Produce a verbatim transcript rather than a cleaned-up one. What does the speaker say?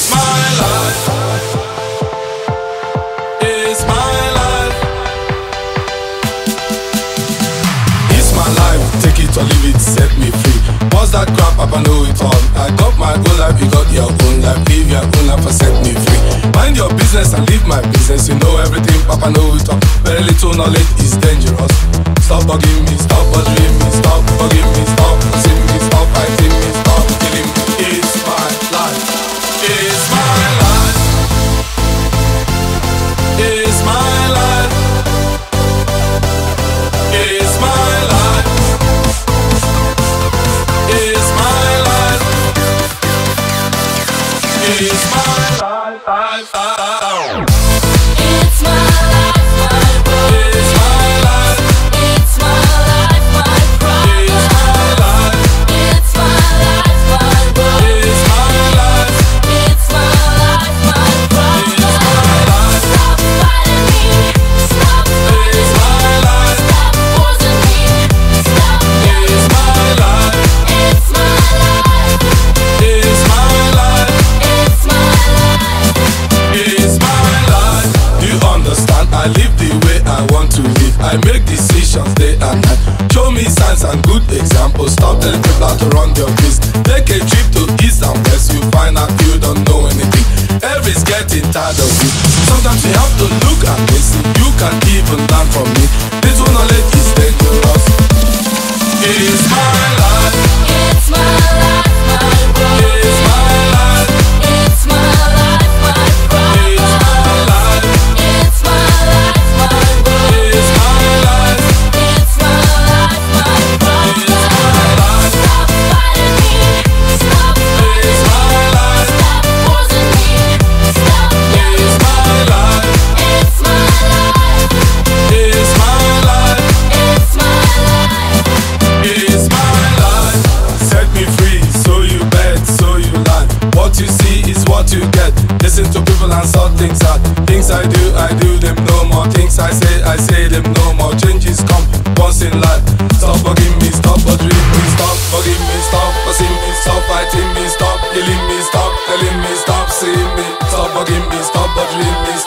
my life. It's my life. It's my life. Take it or leave it, set me free. What's that crap? Papa know it all. I got my own life, you got your own life. Live your own life and set me free. Mind your business and leave my business. You know everything, Papa know it all. Very little knowledge is dangerous. Stop bugging me, stop bothering me, stop bugging me, stop pushing me, stop fighting me, stop killing me. It's my life. It's my life. It's my life. It's my life. It's my life. It's my life. It's my life. It's my life, my world. It's my life. It's my life, my problem. It's my life. It's my life, my world. It's my life. It's my life, my problem. It's my life. Stop fighting me. Stop fighting It's me. my life. Stop forcing me. Stop It's my life. It's my life. It's my life. It's my life. It's my life. Do you understand? I live the way I want to live. I make decisions day and night. Show me signs and good examples. Stop telling people how to run their business. Take a trip to east and west. You find out you don't know anything. Everybody's getting tired of you. Sometimes you have to look and listen. You can even learn from me. Little knowledge is dangerous. It's my life. It's my life, my world. It's my life. It's my life, my problem. It's my life. It's my life, my world. It's my life. It's my life, my problem. It's my life. Stop fighting me. Stop fighting It's me. my life. Stop forcing me. Stop It's my life. It's my life. It's my life. It's my life. It's my life. Set me free, so you bet, so you lie. What you see is what you get. Listen to people and sort things out. Things I do, I do them no more. Things I say, I say them no more. Changes come once in life. Stop bugging me, stop bothering me, stop bugging me, stop fussing me, stop fighting me, stop killing me, stop telling me, stop seeing me, stop bugging me, stop bothering me,